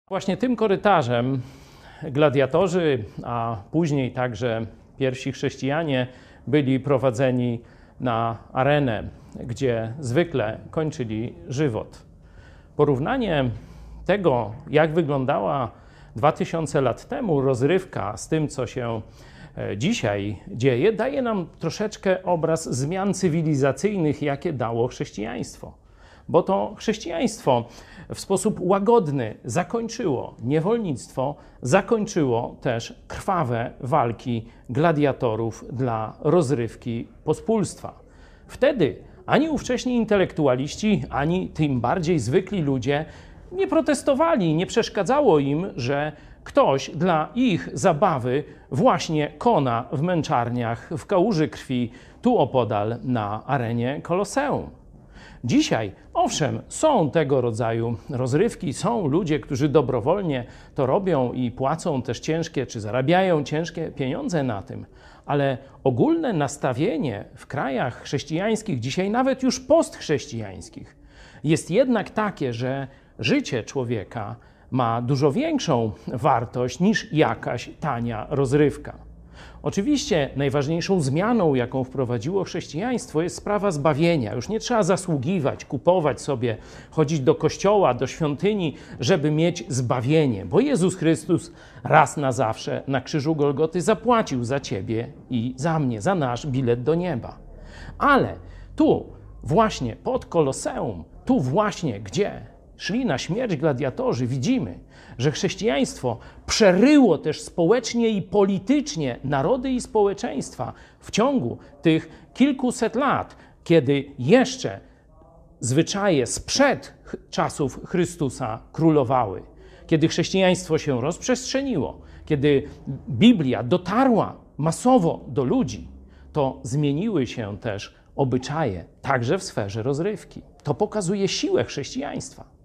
Właśnie tym korytarzem gladiatorzy, a później także pierwsi chrześcijanie byli prowadzeni na arenę, gdzie zwykle kończyli żywot. Porównanie tego, jak wyglądała 2000 lat temu rozrywka z tym, co się dzisiaj dzieje, daje nam troszeczkę obraz zmian cywilizacyjnych, jakie dało chrześcijaństwo. Bo to chrześcijaństwo w sposób łagodny zakończyło niewolnictwo, zakończyło też krwawe walki gladiatorów dla rozrywki pospólstwa. Wtedy ani ówcześni intelektualiści, ani tym bardziej zwykli ludzie nie protestowali, nie przeszkadzało im, że ktoś dla ich zabawy właśnie kona w męczarniach, w kałuży krwi, tu opodal na arenie Koloseum. Dzisiaj, owszem, są tego rodzaju rozrywki, są ludzie, którzy dobrowolnie to robią i płacą też ciężkie, czy zarabiają ciężkie pieniądze na tym, ale ogólne nastawienie w krajach chrześcijańskich, dzisiaj nawet już postchrześcijańskich, jest jednak takie, że życie człowieka ma dużo większą wartość niż jakaś tania rozrywka. Oczywiście najważniejszą zmianą, jaką wprowadziło chrześcijaństwo, jest sprawa zbawienia. Już nie trzeba zasługiwać, kupować sobie, chodzić do kościoła, do świątyni, żeby mieć zbawienie, bo Jezus Chrystus raz na zawsze na krzyżu Golgoty zapłacił za ciebie i za mnie, za nasz bilet do nieba. Ale tu właśnie pod Koloseum, tu właśnie gdzie szli na śmierć gladiatorzy, widzimy, że chrześcijaństwo przeryło też społecznie i politycznie narody i społeczeństwa w ciągu tych kilkuset lat, kiedy jeszcze zwyczaje sprzed czasów Chrystusa królowały. Kiedy chrześcijaństwo się rozprzestrzeniło, kiedy Biblia dotarła masowo do ludzi, to zmieniły się też obyczaje, także w sferze rozrywki. To pokazuje siłę chrześcijaństwa.